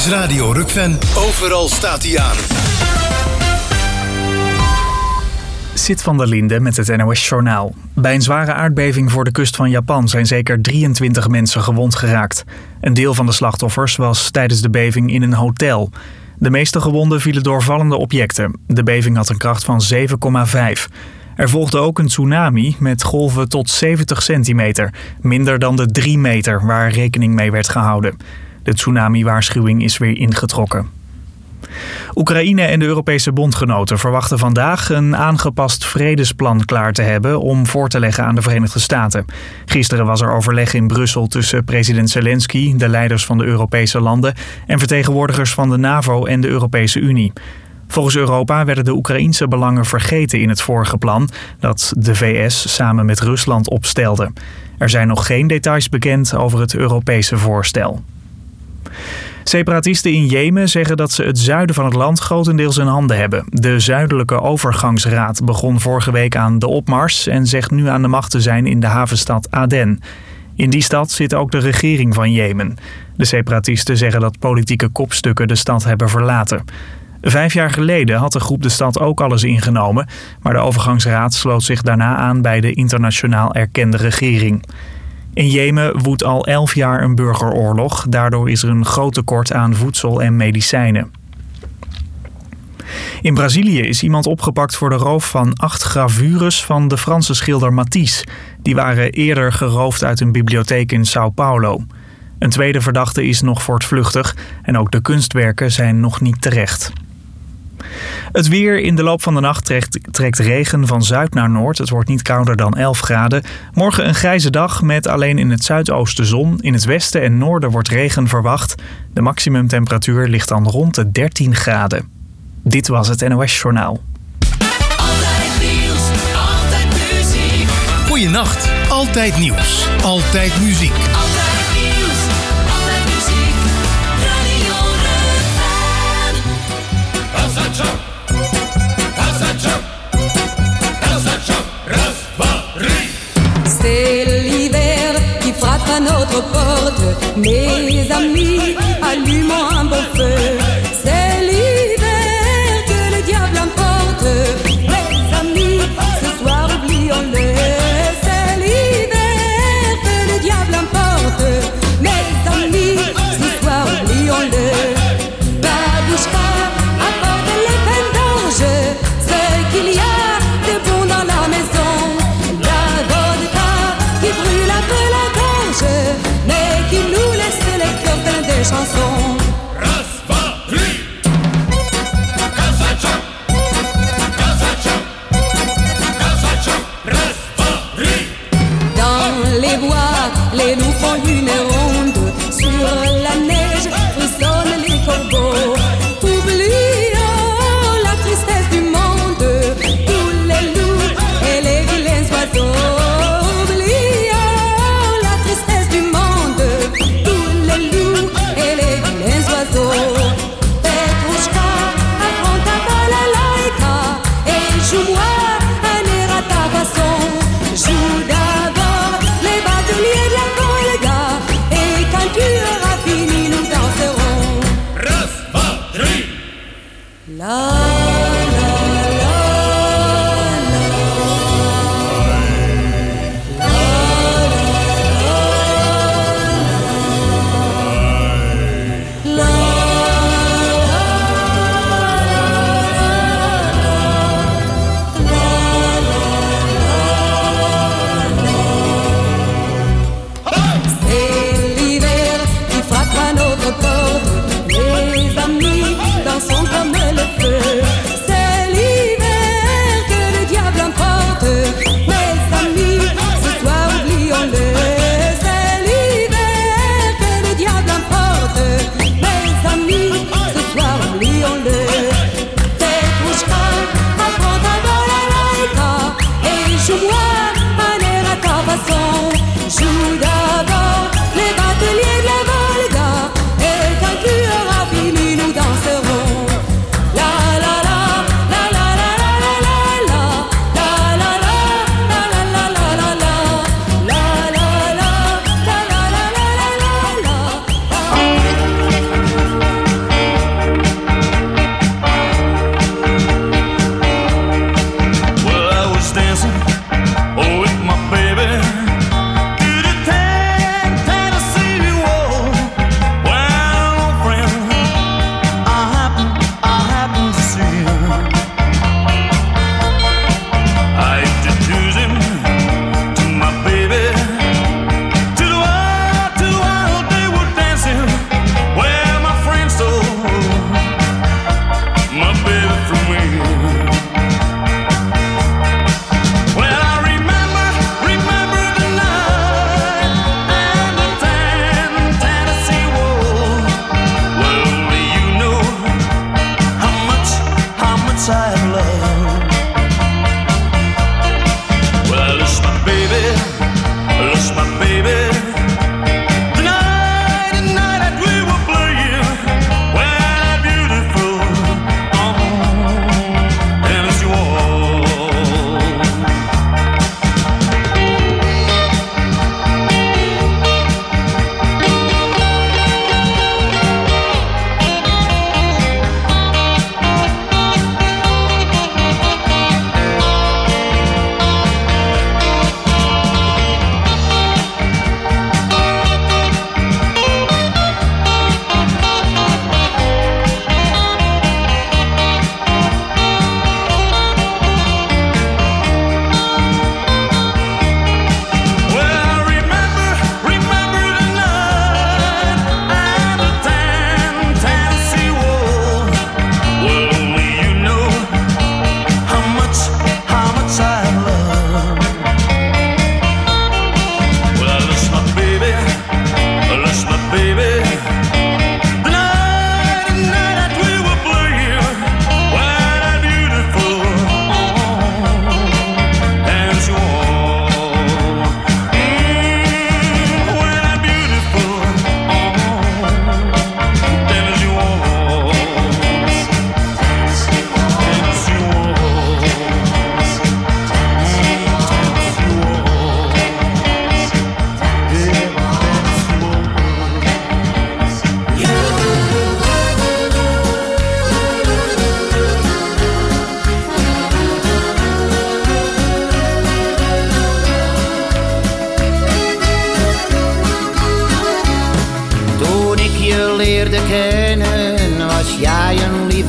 is Radio Rukven. Overal staat hij aan. Sit van der Linde met het NOS Journaal. Bij een zware aardbeving voor de kust van Japan zijn zeker 23 mensen gewond geraakt. Een deel van de slachtoffers was tijdens de beving in een hotel. De meeste gewonden vielen door vallende objecten. De beving had een kracht van 7,5. Er volgde ook een tsunami met golven tot 70 centimeter. Minder dan de 3 meter waar rekening mee werd gehouden. De tsunami-waarschuwing is weer ingetrokken. Oekraïne en de Europese bondgenoten verwachten vandaag een aangepast vredesplan klaar te hebben om voor te leggen aan de Verenigde Staten. Gisteren was er overleg in Brussel tussen president Zelensky, de leiders van de Europese landen en vertegenwoordigers van de NAVO en de Europese Unie. Volgens Europa werden de Oekraïense belangen vergeten in het vorige plan dat de VS samen met Rusland opstelde. Er zijn nog geen details bekend over het Europese voorstel. Separatisten in Jemen zeggen dat ze het zuiden van het land grotendeels in handen hebben. De Zuidelijke Overgangsraad begon vorige week aan de opmars en zegt nu aan de macht te zijn in de havenstad Aden. In die stad zit ook de regering van Jemen. De separatisten zeggen dat politieke kopstukken de stad hebben verlaten. 5 jaar geleden had de groep de stad ook alles ingenomen, maar de overgangsraad sloot zich daarna aan bij de internationaal erkende regering. In Jemen woedt al 11 jaar een burgeroorlog. Daardoor is er een groot tekort aan voedsel en medicijnen. In Brazilië is iemand opgepakt voor de roof van 8 gravures van de Franse schilder Matisse. Die waren eerder geroofd uit een bibliotheek in São Paulo. Een tweede verdachte is nog voortvluchtig en ook de kunstwerken zijn nog niet terecht. Het weer: in de loop van de nacht trekt regen van zuid naar noord. Het wordt niet kouder dan 11 graden. Morgen een grijze dag met alleen in het zuidoosten zon. In het westen en noorden wordt regen verwacht. De maximumtemperatuur ligt dan rond de 13 graden. Dit was het NOS Journaal. Altijd nieuws, altijd muziek. Goeienacht, altijd nieuws, altijd muziek. Altijd nieuws, altijd muziek. Radio Rukven. C'est l'hiver qui frappe à notre porte. Mes amis, allumons un beau feu. C'est l'hiver que le diable emporte. Mes amis, ce soir oublions-le. C'est l'hiver que le diable emporte. Mes amis, ce soir oublions-le. Babouchka apporte les vendanges. Ce qu'il y a de bon dans la maison. Brûle un peu la gorge, mais qui nous laisse les cœurs pleins de chansons. Dans les bois, les loups font une ronde. Sur la neige, frissonnent les corbeaux. Oublions la tristesse du monde, tous les loups et les vilains oiseaux.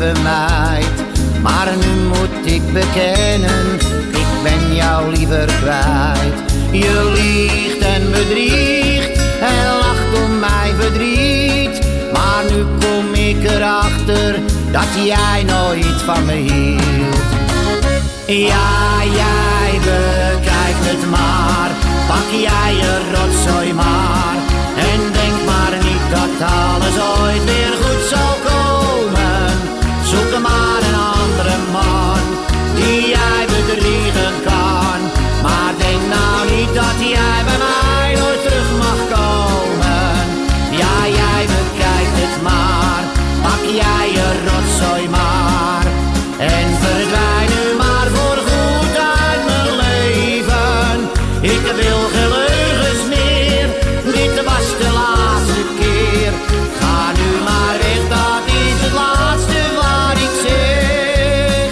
vermijd. Maar nu moet ik bekennen, ik ben jou liever kwijt. Je liegt en bedriegt en lacht om mijn verdriet. Maar nu kom ik erachter dat jij nooit van me hield. Ja, jij bekijkt het maar, pak jij je rotzooi maar. En denk maar niet dat alles ooit weer goed zal komen. Zoek maar een andere man die jij bedriegen kan. Maar denk nou niet dat jij bij mij nooit terug mag komen. Ja, jij bekijkt het maar, pak jij je rotzooi maar. En verdwijn nu maar voorgoed uit mijn leven. Ik wil geen leugens meer, dit was de laatste keer. Ga nu maar weg, dat is het laatste wat ik zeg.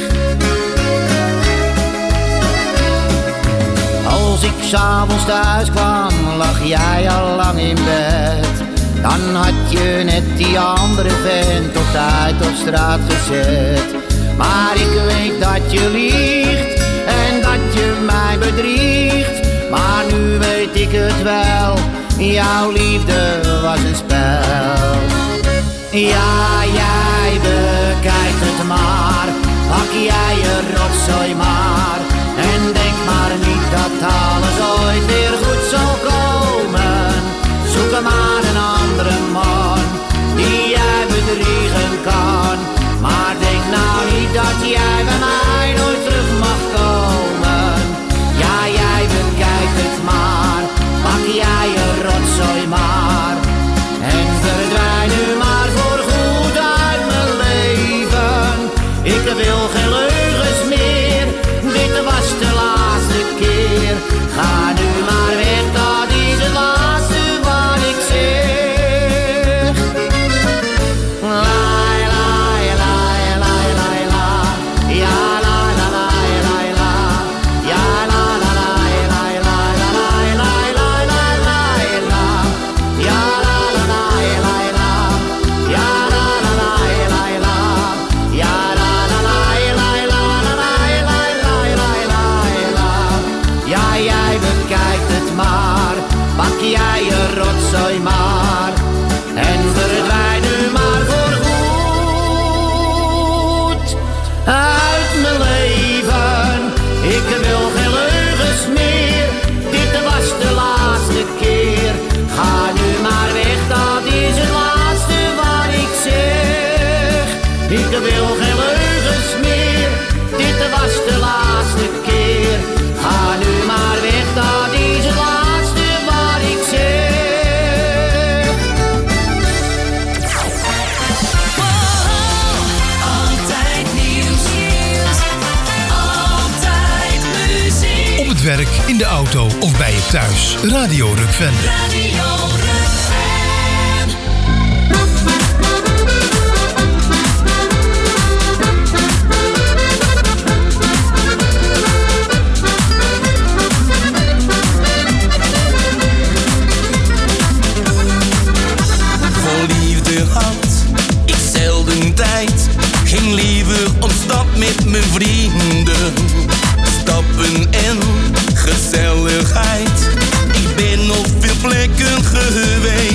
Als ik 's avonds thuis kwam, lag jij al lang in bed. Dan had je net die andere vent op tijd op straat gezet. Maar ik weet dat je liegt en dat je mij bedriegt. Maar nu weet ik het wel, jouw liefde was een spel. Ja, jij bekijkt het maar, pak jij je rotzooi maar. En denk maar niet dat alles ooit weer goed zal komen. Zoek maar een andere man die jij bedriegen kan. Maar denk nou niet dat jij bij mij nooit terug mag komen. Ja, jij bekijkt het maar, pak jij je rotzooi maar. En verdwijn nu maar voorgoed uit mijn leven. Ik wil geen leugens meer, dit was de laatste keer. Ga nu maar weg, dat is het laatste wat ik zeg. Laai, laai, laai, laai, laai, la. Ja, la, la, laai, laai, la. Ja, la, la, laai, laai, laai, laai, laai, laai, laai, laai, la. Ja, la, la, laai, laai, la. Ja, la, la, laai, laai, la. Ja, la, la, laai, laai, la, la, laai, laai, laai, laai, laai, la. Ja, jij bekijkt het maar, pak jij je rotzooi maar. En verdwijn nu maar voorgoed uit mijn leven. Ik wil geen leugens meer, dit was de laatste keer. Ga nu maar weg, dat is het laatste wat ik zeg. Ik wil geen leugens meer, dit was de laatste keer. Ga nu maar weg, dat is het laatste wat ik zeg. Altijd nieuws. Altijd muziek. Op het werk, in de auto of bij je thuis. Radio Rukven. Radio Rukven. Voor liefde had ik zelden tijd. Ging liever op stap met mijn vrienden. Stappen en gezelligheid. Ik ben op veel plekken geweest.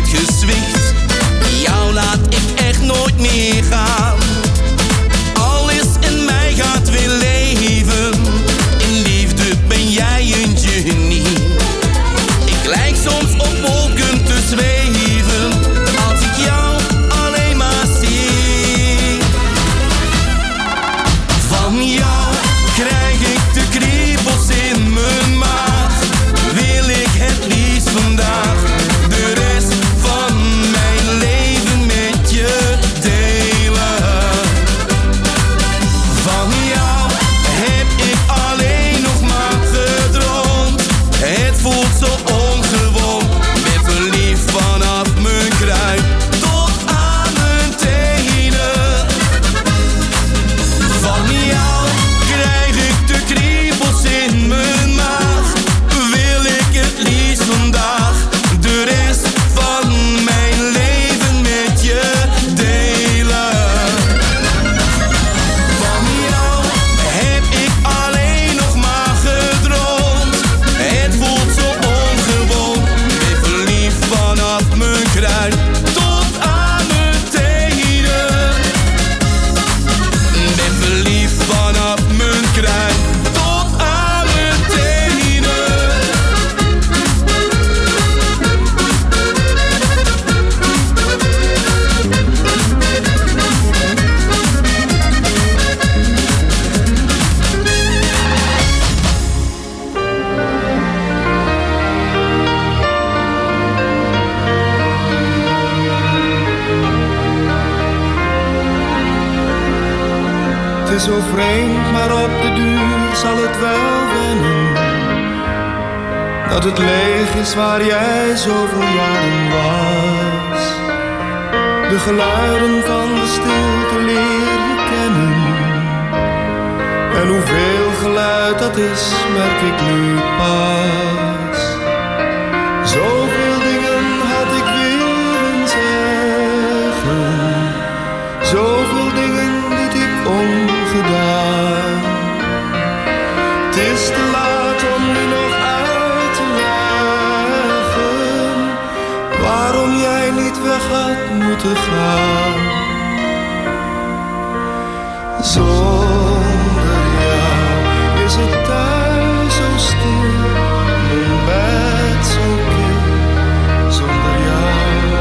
gezwicht. Jou laat ik echt nooit meer gaan. Alles in mij gaat weer leven. In liefde ben jij een genie. Ik lijk soms op wolken te zweven als ik jou alleen maar zie. Van jou krijg ik de kriebels in mijn maag. Wil ik het liefst vandaag de rest van mijn leven met je delen. Van jou heb ik alleen nog maar gedroomd. Het voelt zo ongewoon. Ben verliefd vanaf mijn kruin tot aan mijn tenen. Van jou krijg ik de kriebels in mijn maag. Wil ik het liefst vandaag de rest van mijn leven met je delen. Van jou heb ik alleen nog maar gedroomd. Het voelt zo ongewoon. Ben verliefd vanaf mijn kruin tot aan mijn tenen. Ben verliefd vanaf mijn kruin tot aan mijn tenen. Het is zo vreemd, maar op de duur zal het wel wennen. Dat het leeg is waar jij zoveel jaren was. De geluiden van de stilte leer je kennen. En hoeveel geluid dat is, merk ik nu pas. Zoveel dingen had ik willen zeggen. Zoveel dingen liet ik ongedaan. Het is te laat om nu nog uit te leggen waarom jij niet weg had moeten gaan. Zonder jou is het thuis zo stil, mijn bed zo kil. Zonder jou,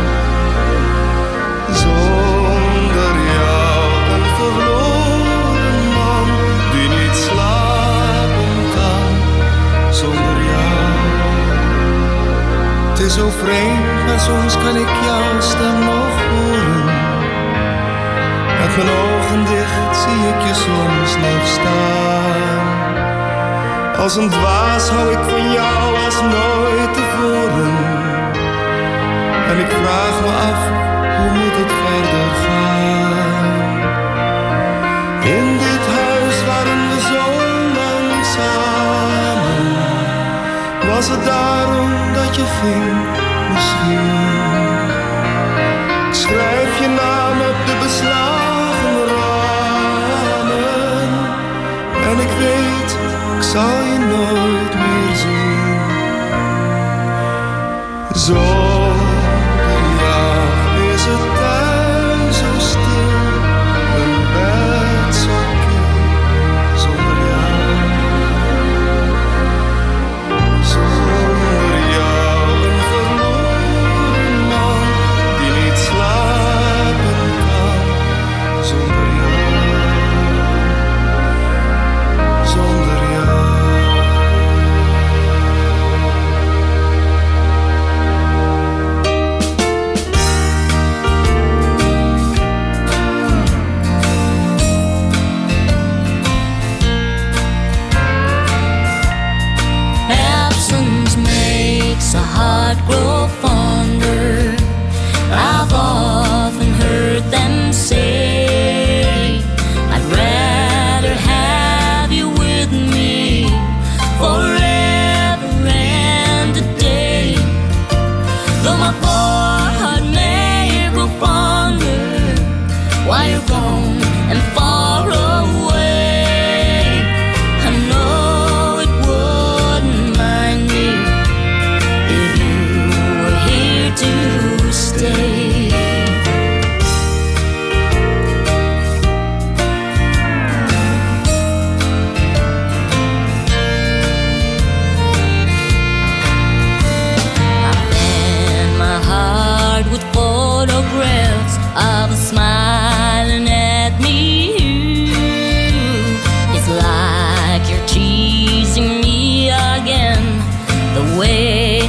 zonder jou een verloren man die niet slapen kan. Zonder jou, het is zo vreemd, maar soms kan ik jouw stem nog horen. Met mijn ogen dicht zie ik je soms nog staan. Als een dwaas hou ik van jou als nooit tevoren. En ik vraag me af, hoe moet het verder gaan? In dit huis waren we zo lang samen. Was het daarom dat je ging, misschien? Ik schrijf je naam op de beslagen ramen. En ik weet, ik zal je nooit meer zien. Zonder jou is het thuis zo stil, mijn bed zo kil. Zonder jou, zonder jou een verloren man die niet slapen kan. Zonder jou, zonder jou. Absence makes a heart grow fonder. I've often heard them say, I'd rather have you with me forever and a day. Though my poor heart may grow fonder while you're gone and far away, I know it wouldn't mind me if you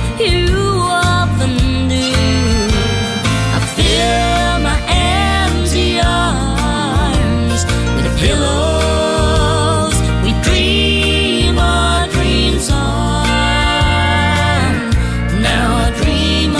you often do. I fill my empty arms with the pillows we dream our dreams on. Now I dream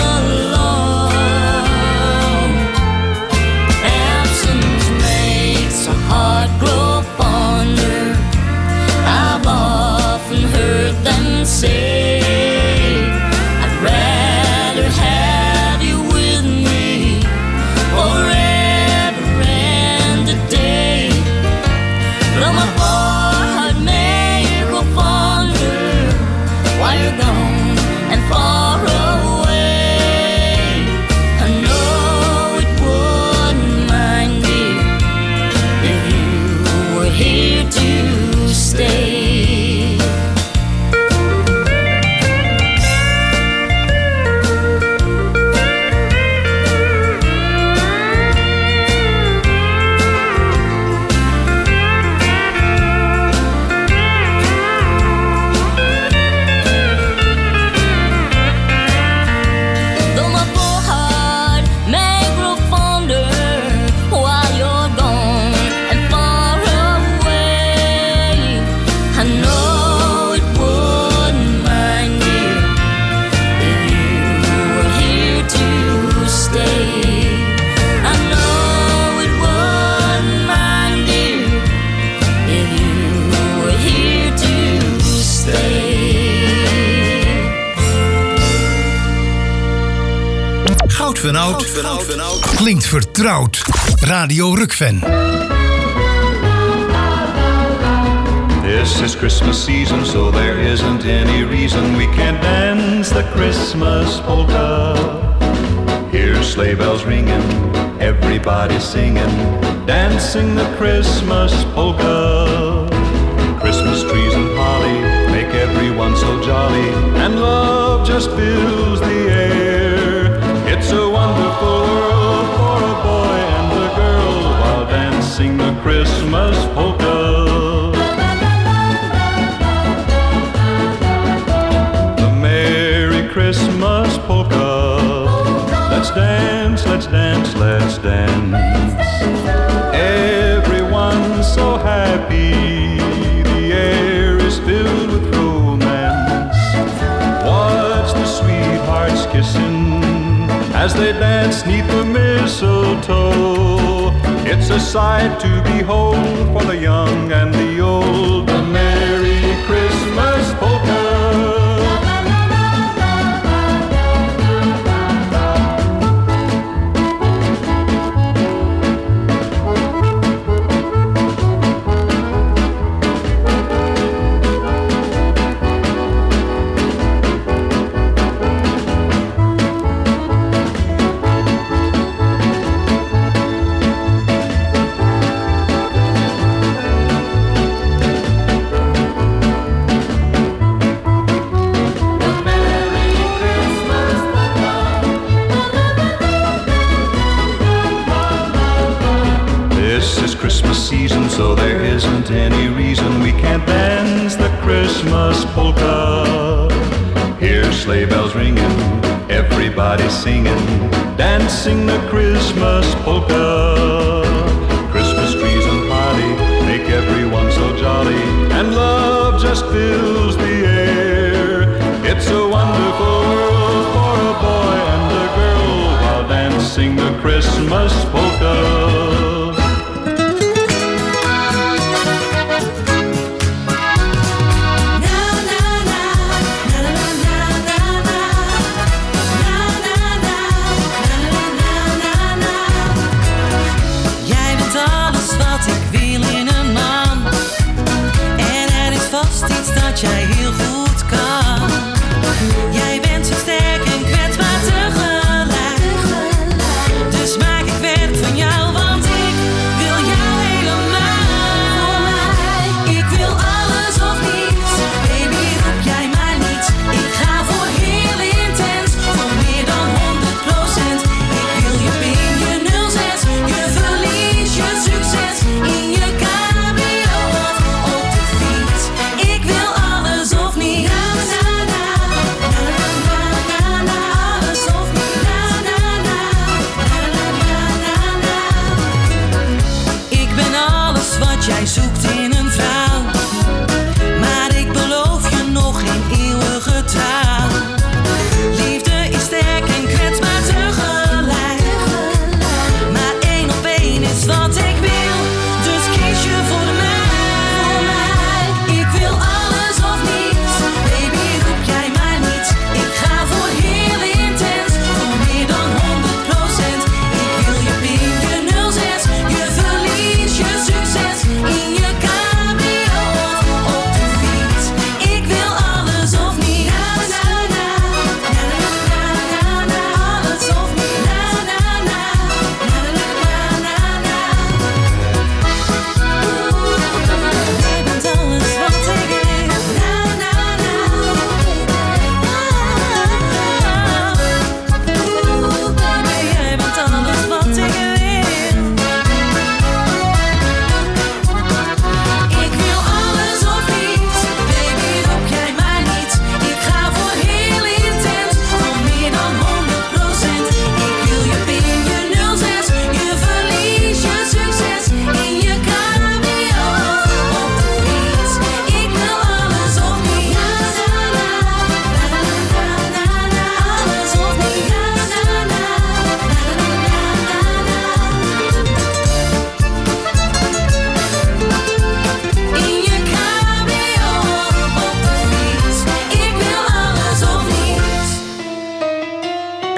alone. Absence makes a heart grow fonder. I've often heard them say, I'd rather have you with me forever and a day. Though my poor heart may grow fonder while you're gone and far away, I know it wouldn't mind, dear, if you were here to stay. Though my poor heart may grow fonder while you're gone and far away, I know it wouldn't mind, dear, if you were here to stay. I know it wouldn't mind, dear, if you were here to stay. Goud van oud. Klinkt vertrouwd. Radio Rukven. This is Christmas season, so there isn't any reason we can't dance the Christmas polka. Hear sleigh bells ringing, everybody singing, dancing the Christmas polka. Christmas trees and holly make everyone so jolly, and love just fills the air. It's a wonderful world for a boy and a girl while dancing the Christmas polka. The Merry Christmas polka. Let's dance, let's dance, let's dance. Everyone's so happy. The air is filled with romance. Watch the sweethearts kissing as they dance 'neath the mistletoe. It's a sight to behold for the young and the old. The Merry Christmas polka. Season, so there isn't any reason we can't dance the Christmas polka. Hear sleigh bells ringing, everybody singing, dancing the Christmas polka. Christmas trees and holly make everyone so jolly, and love just fills the air. It's a wonderful world for a boy and a girl while dancing the Christmas polka. Jij heel goed kan. Jij bent zo sterk en kwetsbaar tegelijk. Dus maak ik werk van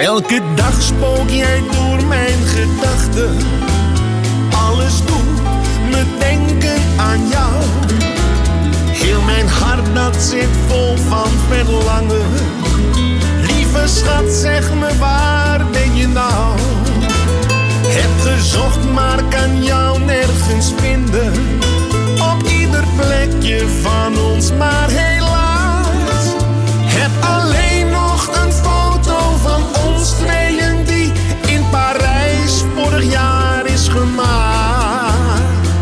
Elke dag spook jij door mijn gedachten. Alles doet me denken aan jou. Heel mijn hart dat zit vol van verlangen. Lieve schat, zeg me, waar ben je nou? Heb gezocht, maar kan jou nergens vinden. Op ieder plekje van ons, maar helaas. Heb alleen nog een foto van ons tweeën die in Parijs vorig jaar is gemaakt.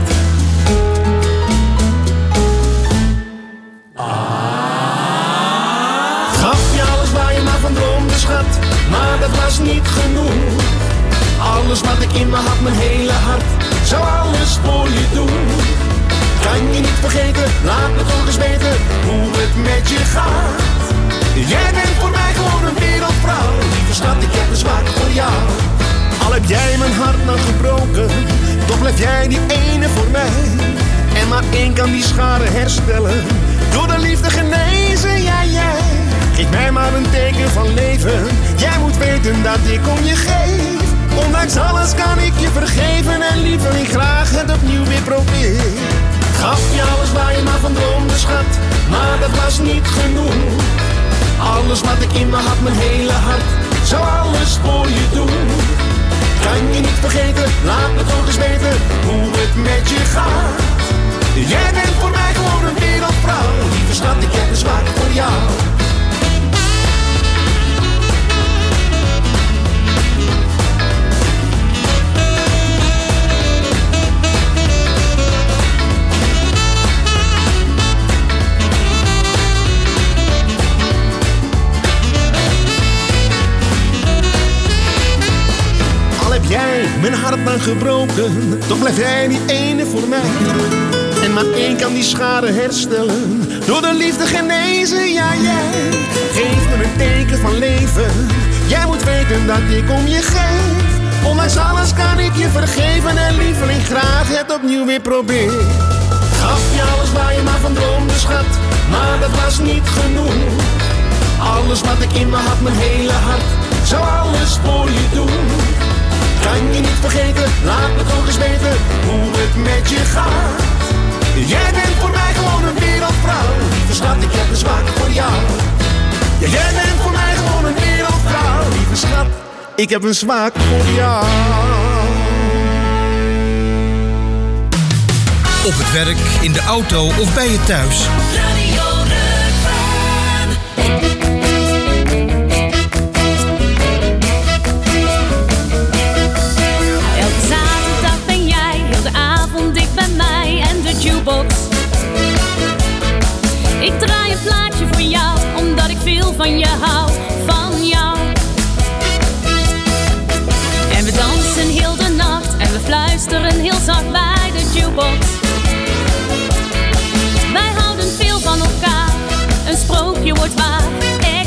Gaf je alles waar je maar van droomde, schat, maar dat was niet genoeg. Alles wat ik in me had, mijn hele hart, zou alles voor je doen. Kan je niet vergeten, laat me toch eens weten hoe het met je gaat. Jij bent voor mij gewoon een wereldvrouw. Lieve schat, ik heb een zwak voor jou. Al heb jij mijn hart nog gebroken, toch blijf jij die ene voor mij. En maar één kan die schade herstellen, door de liefde genezen, jij. Geef mij maar een teken van leven. Jij moet weten dat ik om je geef. Ondanks alles kan ik je vergeven en liever graag het opnieuw weer proberen. Gaf je alles waar je maar van droomde, schat, maar dat was niet genoeg. Alles wat ik in me had, mijn hele hart, zou alles voor je doen. Kan je niet vergeten, laat me toch eens weten hoe het met je gaat. Jij bent voor mij gewoon een wereldvrouw. Lieve schat, ik heb een zwak voor jou. Heb jij mijn hart dan gebroken, toch blijf jij die ene voor mij. En maar één kan die schade herstellen, door de liefde genezen, jij. Geef me een teken van leven, jij moet weten dat ik om je geef. Ondanks alles kan ik je vergeven en lieveling graag het opnieuw weer proberen. Gaf je alles waar je maar van droomde, schat, maar dat was niet genoeg. Alles wat ik in me had, mijn hele hart, zou alles voor je doen. Kan je niet vergeten, laat me toch eens weten hoe het met je gaat. Jij bent voor mij gewoon een wereldvrouw. Lieve schat, ik heb een zwak voor jou. Ja, jij bent voor mij gewoon een wereldvrouw. Lieve schat, ik heb een zwak voor jou. Op het werk, in de auto of bij je thuis. Radio Rukven. Elke zaterdag ben jij heel de avond dicht bij mij en de jukebox. Ik draai een plaatje voor jou, omdat ik veel van je hou, van jou. En we dansen heel de nacht en we fluisteren heel zacht bij de jukebox. Wij houden veel van elkaar, een sprookje wordt waar.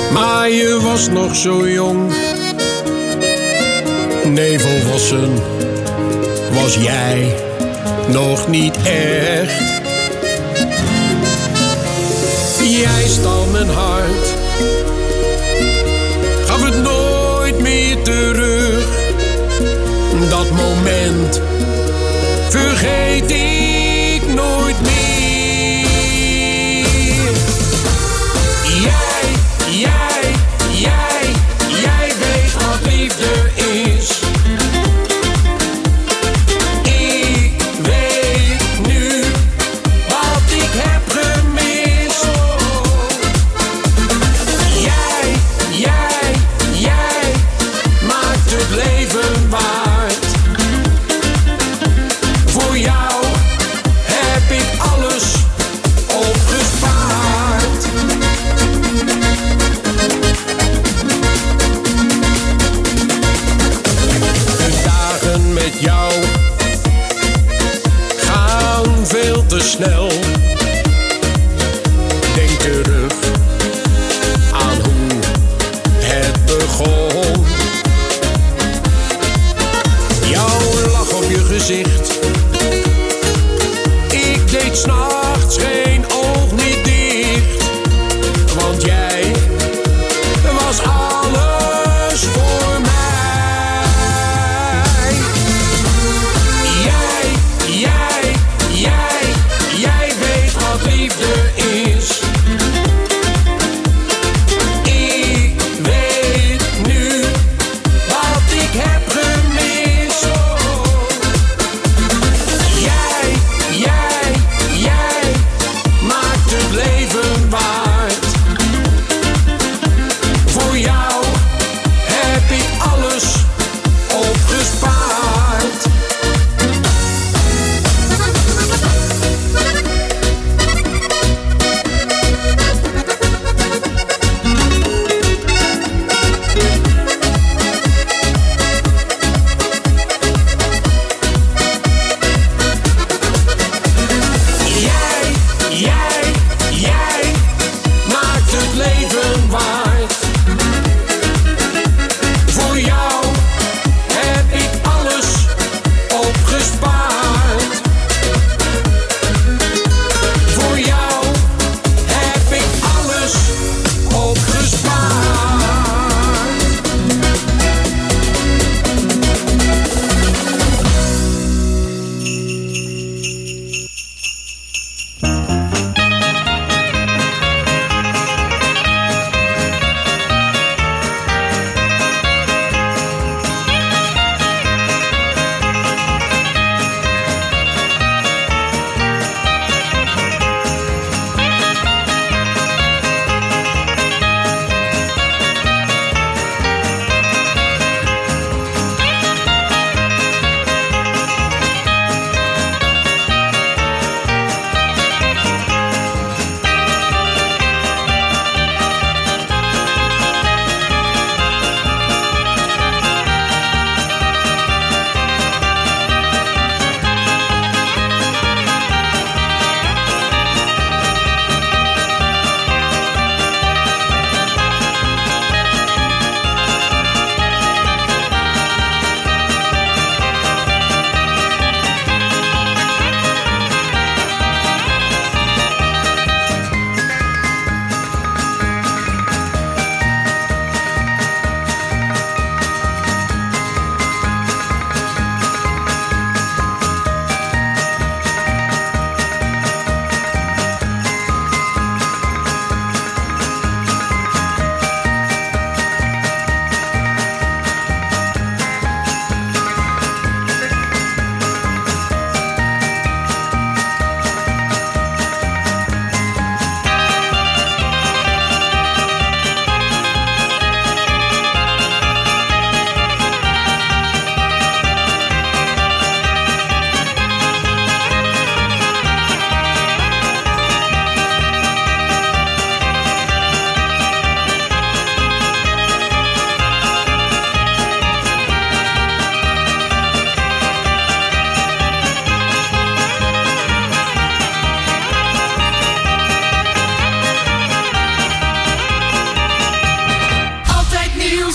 Maar je was nog zo jong. Nee, volwassen was jij nog niet echt. Jij stal mijn hart, gaf het nooit meer terug. Dat moment vergeet ik nooit meer. Jij weet wat liefde is. Ik weet nu wat ik heb gemist. Jij maakt het leven waard. Voor jou heb ik alles opgespaard. De dagen met jou gaan veel te snel. Denk terug aan hoe het begon. Jouw lach op je gezicht. Ik deed 's nachts geen oog niet dicht. Want jij was alles voor mij. Jij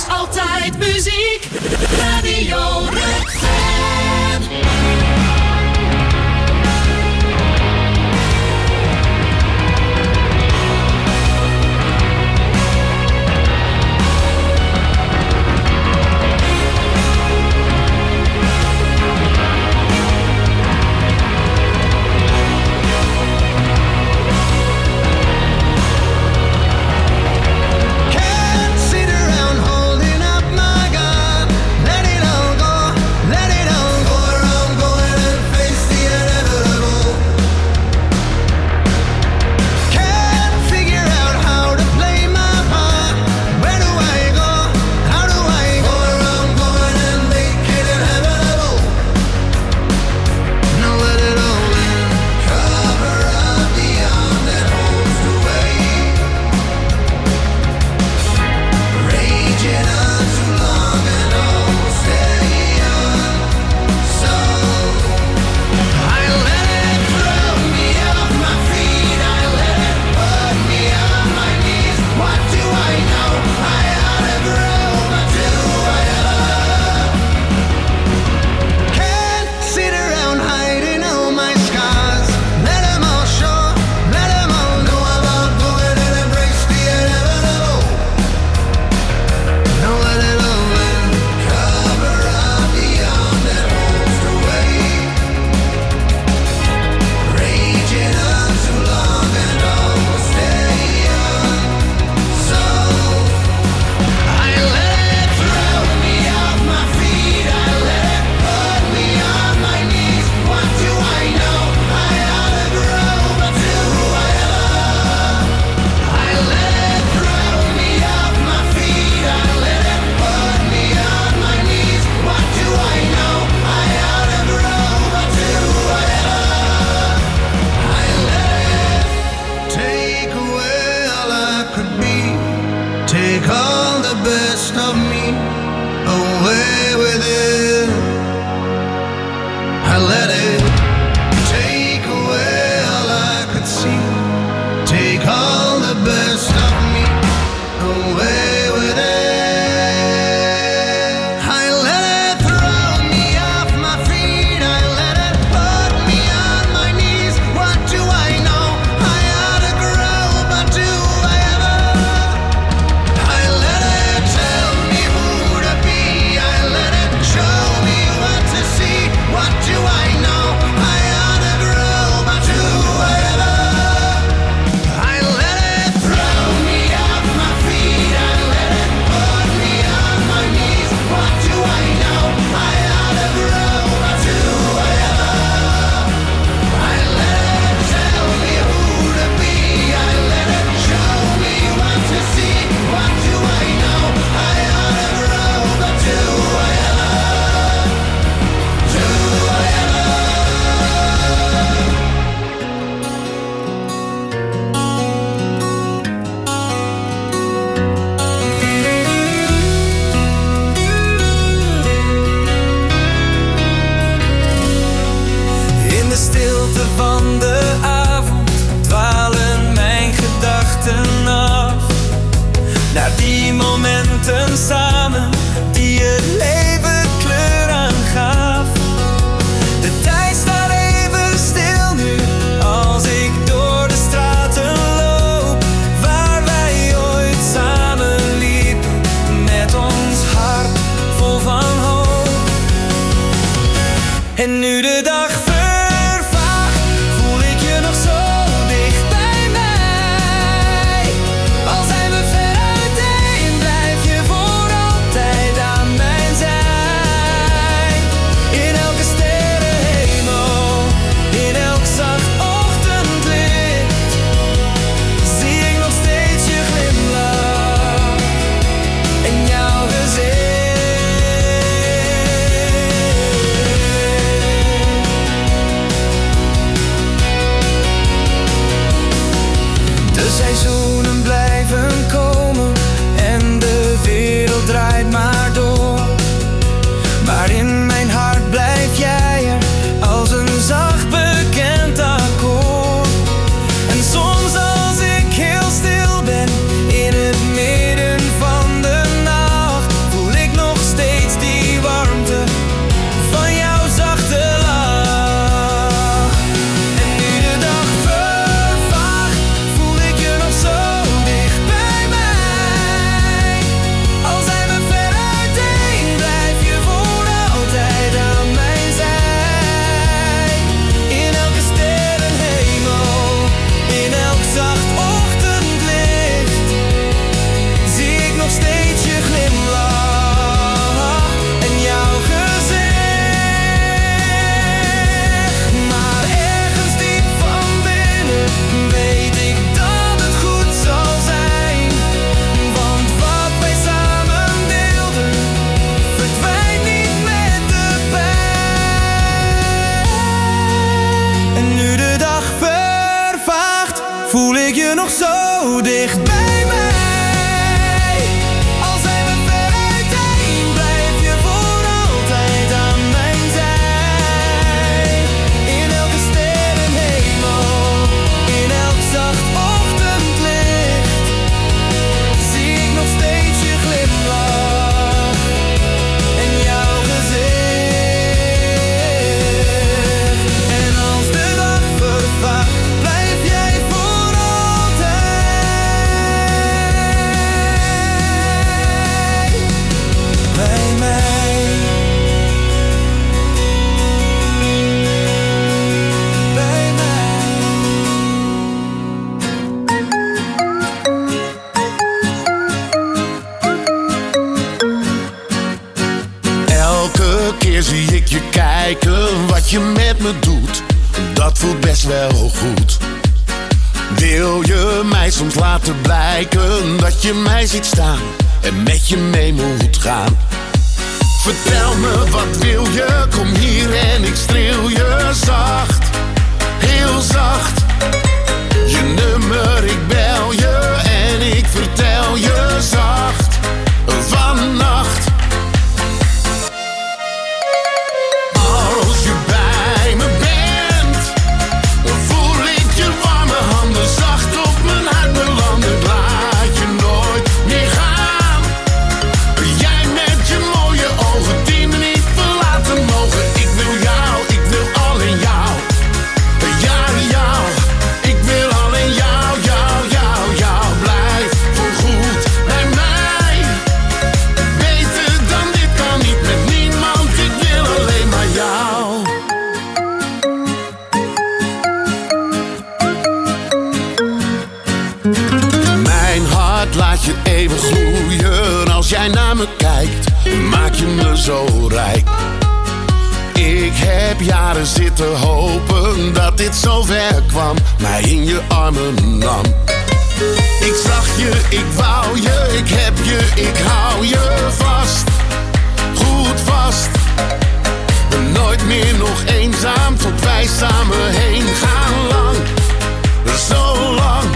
is altijd muziek. Radio Rock-fan. Samen die het leven kleur aangaf. De tijd staat even stil nu als ik door de straten loop waar wij ooit samen liepen met ons hart vol van hoop. En nu de dag vervaagt, voel ik je nog zo dicht bij mij. Al zijn we ver uiteen, blijf je voor altijd zo dicht bij mij. Al zijn we ver uiteen, blijf je voor altijd aan mijn zij. In elke sterrenhemel, in elk zacht ochtendlicht, zie ik nog steeds je glimlach en jouw gezicht. En als de dag vervaagt, blijf jij voor altijd bij mij. Bij mij. Elke keer zie ik je kijken, wat je met me doet, dat voelt best wel goed. Wil je mij soms laten blijken dat je mij ziet staan en met je mee moet gaan? Vertel me, wat wil je? Kom hier en ik streel je zacht, heel zacht. Je nummer, ik bel je en ik vertel je zacht vannacht. Als je bij me bent, voel ik je warme handen zacht op mijn hart belanden. Laat je nooit meer gaan. Jij met je mooie ogen die me niet verlaten mogen. Ik wil jou, ik wil alleen jou. Ja, jou. Ik wil alleen jou, jou, jou, jou. Blijf voorgoed bij mij. Beter dan dit kan niet met niemand. Ik wil alleen maar jou. Mijn hart laat je even gloeien. Als jij naar me kijkt, maak je me zo rijk. Ik heb jaren zitten hopen dat dit zo ver kwam, mij in je armen nam. Ik zag je, ik wou je, ik heb je, ik hou je vast. Goed vast. Nooit meer nog eenzaam tot wij samen heen gaan lang. Zo lang.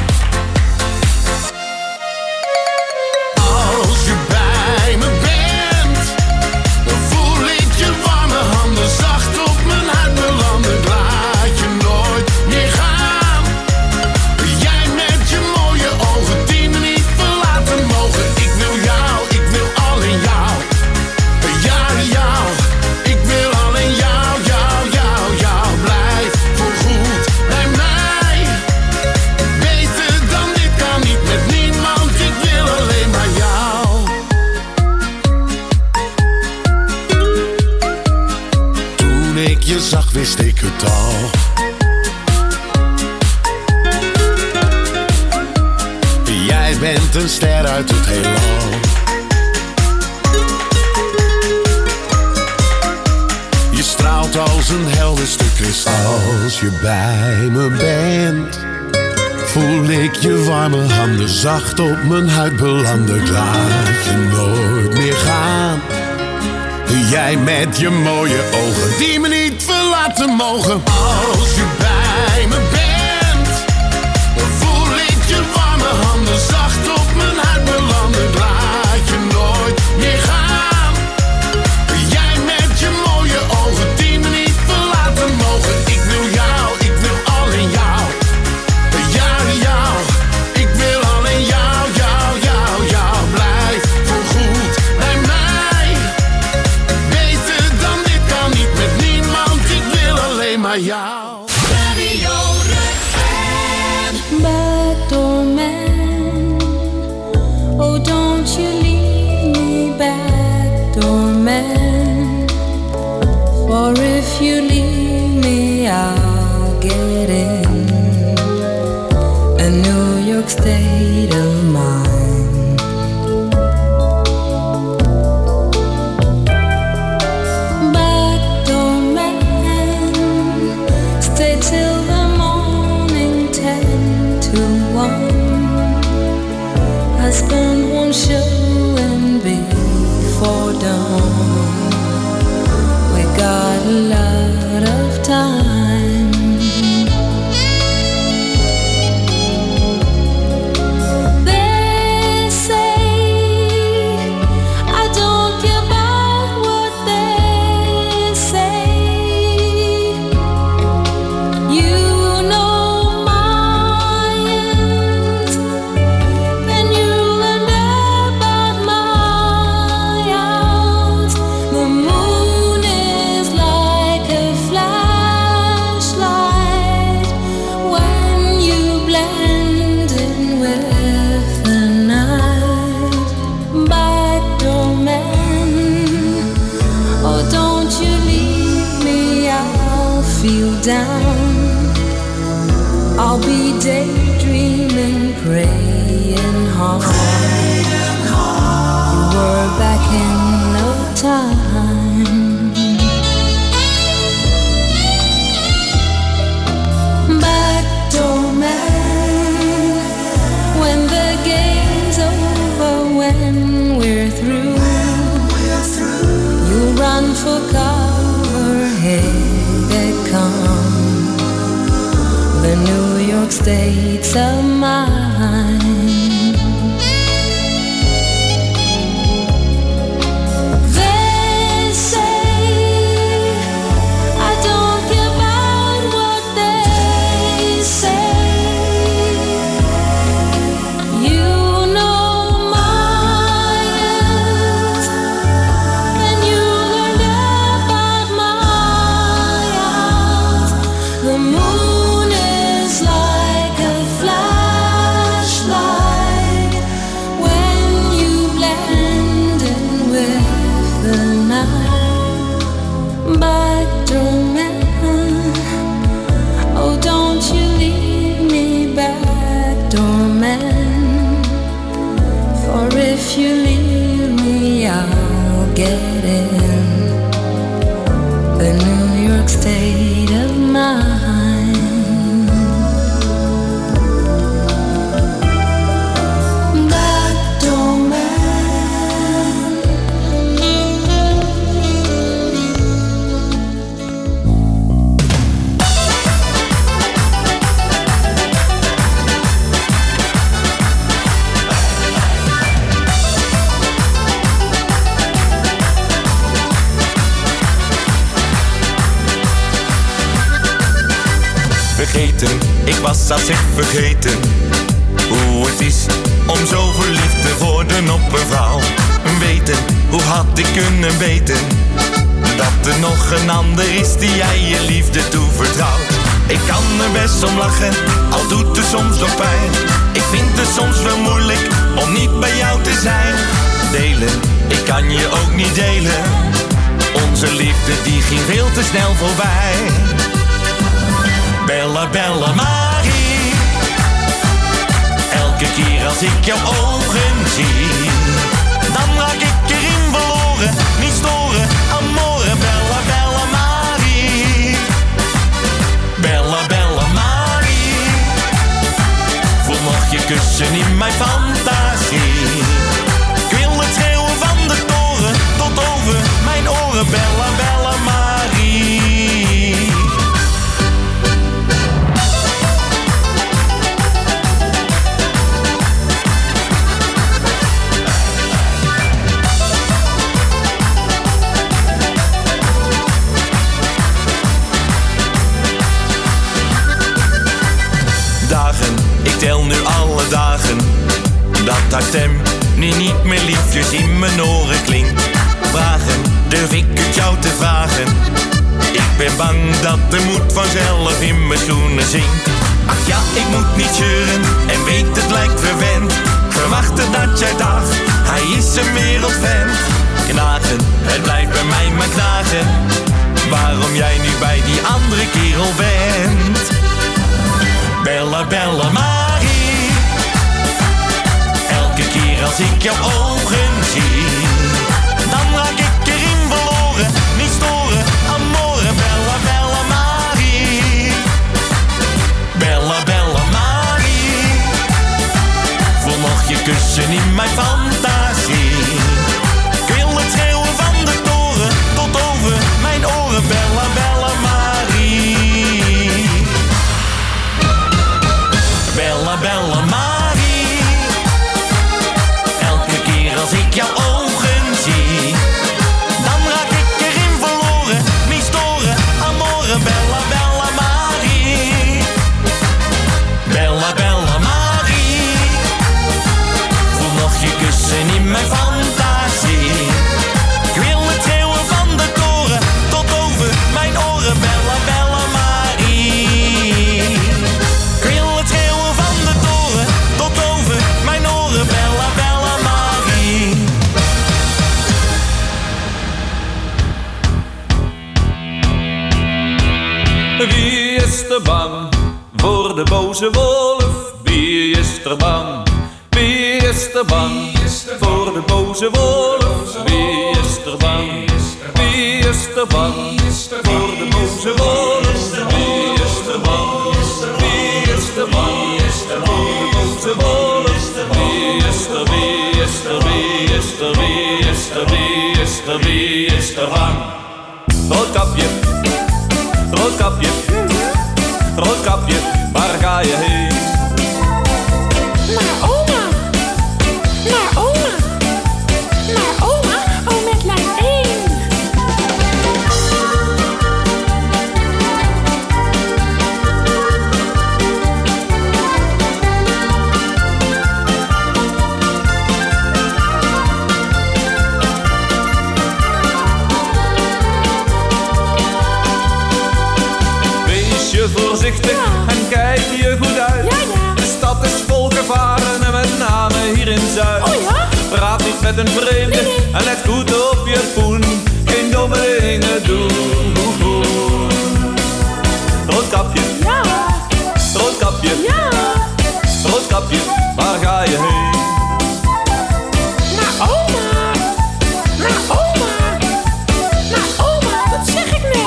Als je bij me bent, voel ik je warme handen zacht op mijn hart belanden. Laat je nooit meer gaan. Jij met je mooie ogen die me niet verlaten mogen. Ik wil jou, ik wil alleen jou. Ja, jou. Ik wil alleen jou, jou, jou, jou. Blijf voorgoed bij mij. Beter dan dit kan niet met niemand. Ik wil alleen maar jou. Toen ik je zag wist ik het al. Jij bent een ster uit het heelal. Je straalt als een helder stuk kristal. Als je bij me bent, voel ik je warme handen zacht op mijn huid belanden. Ik laat je nooit meer gaan. Jij met je mooie ogen die me niet verlaten mogen. Als je bij me bent, voel ik je warme handen zacht op mijn huid belanden. Ik laat je nooit meer gaan. Jij met je mooie ogen die me niet verlaten mogen. Ik wil jou, ik wil alleen jou. Ja, jou. Ik wil alleen jou, jou, jou, jou. Blijf voorgoed bij mij. Beter dan dit kan niet met niemand. Ik wil alleen maar jou. Radio Rukven. Backdoor man, oh don't you leave me, backdoor man. For if you leave me, I'll get in a New York state of mind. Backdoor man, stay till the morning, 10 to 1. Husband won't show and before dawn. We got a lot of time. feel down, I'll be daydreaming, praying hard. You were back in no time. Backdoor man, when the game's over, when we're through, you run for cover, here they come, the New York States of mine. They say I don't care about what they say. You know my end, and you learned about my out. The moon is like a flashlight when you blend in with the night. Backdoor man, oh don't you leave me, backdoor man. For if you leave me, I'll get in the New York State of mind. Backdoor man. Vergeten, ik was als ik vergeten hoe het is om zo verliefd te worden op een vrouw. Weten, hoe had ik kunnen weten dat er nog een ander is die jij je liefde toevertrouwt. Ik kan er best om lachen, al doet het soms nog pijn. Ik vind het soms wel moeilijk om niet bij jou te zijn. Delen, ik kan je ook niet delen. Onze liefde die ging veel te snel voorbij. Bella, Bella Marie, elke keer als ik jouw ogen zie, dan raak ik erin verloren, niet storen, amore. Bella, Bella Marie, Bella, Bella Marie, voel nog je kussen in mijn fantasie. Ik wil het schreeuwen van de toren tot over mijn oren. Bella, Bella Marie. Ik tel nu alle dagen dat haar stem nu niet meer liefjes in mijn oren klinkt. Vragen, durf ik het jou te vragen? Ik ben bang dat de moed vanzelf in mijn schoenen zinkt. Ach ja, ik moet niet zeuren en weet het lijkt verwend. Verwachtte dat jij dacht, hij is een wereldvent. Knagen, het blijft bij mij maar knagen, waarom jij nu bij die andere kerel bent. Bella, Bella Marie, elke keer als ik jouw ogen zie, dan raak ik erin verloren, niet storen, amore. Bella, Bella Marie, Bella, Bella Marie, voel nog je kussen in mijn fantasie. Ik wil het schreeuwen van de toren tot over mijn oren. Bella, Bella Marie. Bella, Bella Marie, elke keer als ik jouw ogen zie, dan raak ik erin verloren, niet storen, amore. Bella, Bella Marie, Bella, Bella Marie, voel nog je kussen in mijn fantasie. Ik wil het schreeuwen van de toren tot over mijn oren. Bella, Bella Marie. Ik wil het schreeuwen van de toren tot over mijn oren. Bella, Bella Marie. er bang voor de boze wolf? Wie is er bang? Wie is er bang voor de boze wolf? Wie is er bang? Wie is er bang voor de boze wolf? Wie is er bang? Wie is er bang voor de boze wolf? Wie is er, wie is er, wie is er, wie is er, wie is er, wie is er bang? Roodkapje, roodkapje, roodkapje, waar ga je heen? Naar oma, naar oma, naar oma, oh met lijn 1. Wees je voorzichtig en kijk je goed uit. De stad is vol gevaren en met name hier in Zuid. Praat niet met een vreemde en let goed op je poen. Geen domme dingen doen. Roodkapje, roodkapje, roodkapje, waar ga je heen? Naar oma, naar oma, naar oma, dat zeg ik net.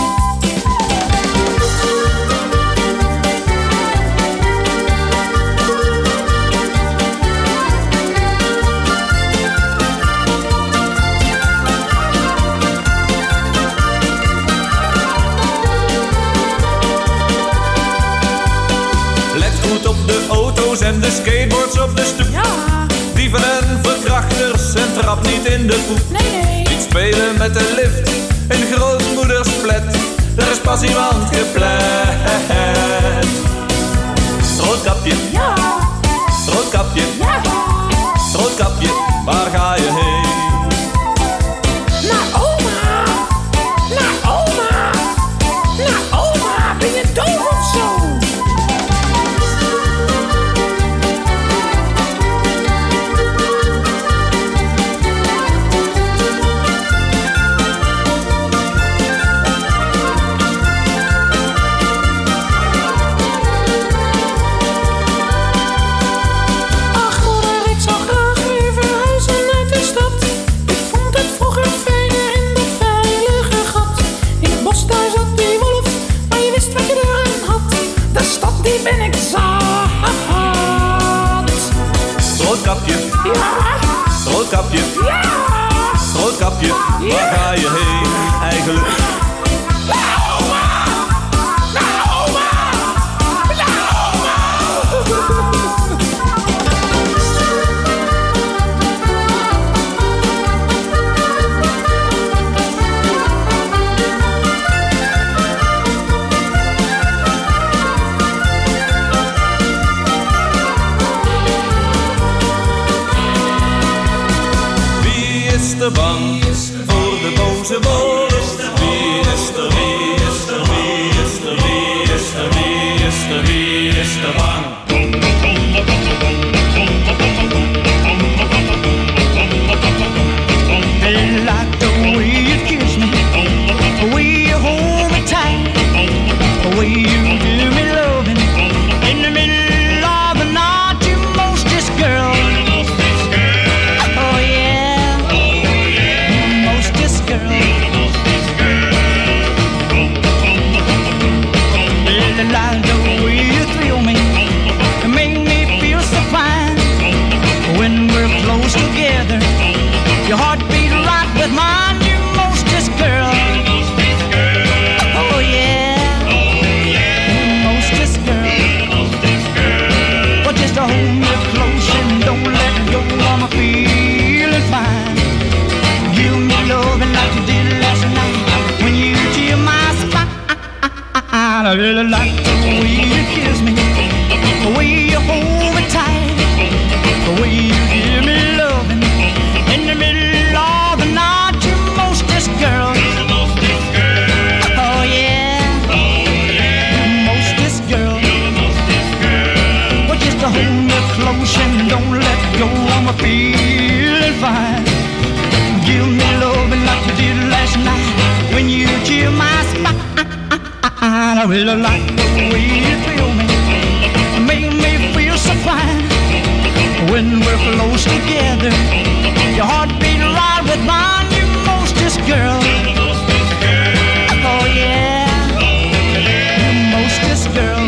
Let goed op de auto's en de skateboards op de stoep. Dieven en verkrachters en trap niet in de poep. Niet spelen met de lift in grootmoeders flat. Er is pas iemand gepland. Roodkapje, roodkapje, roodkapje, waar ga je heen? Naar oma, naar oma, naar oma, ben je doof of zo? Ach moeder, ik zou graag weer verhuizen uit de stad. Ik vond het vroeger fijner in dat veilige gat. In het bos daar zat die wolf, maar je wist wat je eraan had. De stad die ben ik zat. Roodkapje, roodkapje, roodkapje, waar ga je heen eigenlijk? Naar oma, naar oma, naar oma. Wie is er bang voor de boze wolf? Wie is er, wie is er, wie is er, wie is er, wie is er, wie is er bang? They like the way you kiss me, the way you hold me tight, the way you do me loving in the middle of the night. You mostest girl, oh yeah, mostest girl. They like the way you thrill me, you make me feel so fine when we're close together. Your heart beat right with mine, you mostest girl. Oh yeah, you mostest girl. But just hold me close and don't let go, I'm feeling fine. Give me loving like you did last night when you chill my spine. I really like the way you kiss me, the way you hold me tight, the way you give me loving in the middle of the night. You mostest girl, oh yeah, you mostest girl. Well, just to hold me close and don't let go, I'm feeling fine. Give me loving like you did last night when you chill my spine. I really like the way you thrill me, make me feel so fine. When we're close together, your heart beat right with mine. You mostest girl. Oh yeah, you mostest girl.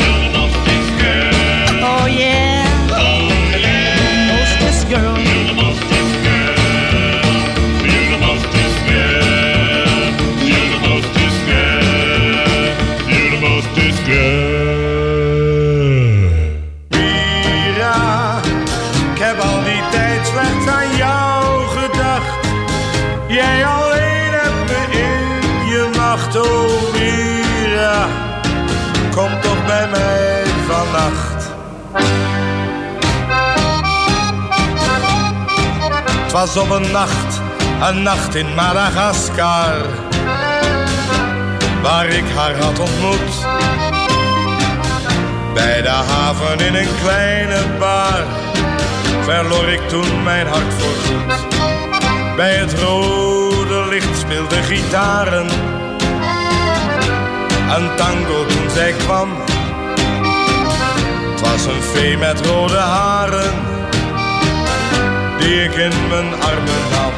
Oh yeah, you mostest girl. Mira, ik heb al die tijd slechts aan jou gedacht. Jij alleen hebt me in je macht, oh Mira. Kom toch bij mij vannacht. Het was op een nacht in Madagaskar, waar ik haar had ontmoet. Bij de haven in een kleine bar verloor ik toen mijn hart voorgoed. Bij het rode licht speelden gitaren een tango toen zij kwam. Het was een vee met rode haren die ik in mijn armen nam.